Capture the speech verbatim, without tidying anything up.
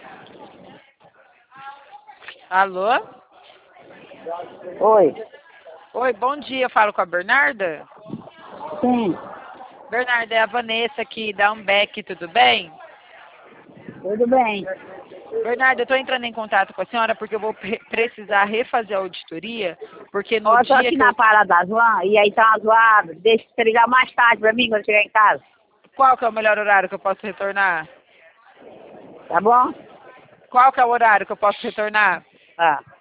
Alô? Oi. Oi, bom dia. Eu falo com a Bernarda? Sim. Bernarda, é a Vanessa aqui da Ambec, tudo bem? Tudo bem. Bernarda, eu estou entrando em contato com a senhora porque eu vou pre- precisar refazer a auditoria, porque no Ó, eu tô dia aqui que na eu... parada das van e aí tá zoado. Deixa você ligar mais tarde pra mim quando eu chegar em casa. Qual que é o melhor horário que eu posso retornar? Tá bom? Qual que é o horário que eu posso retornar? Tá.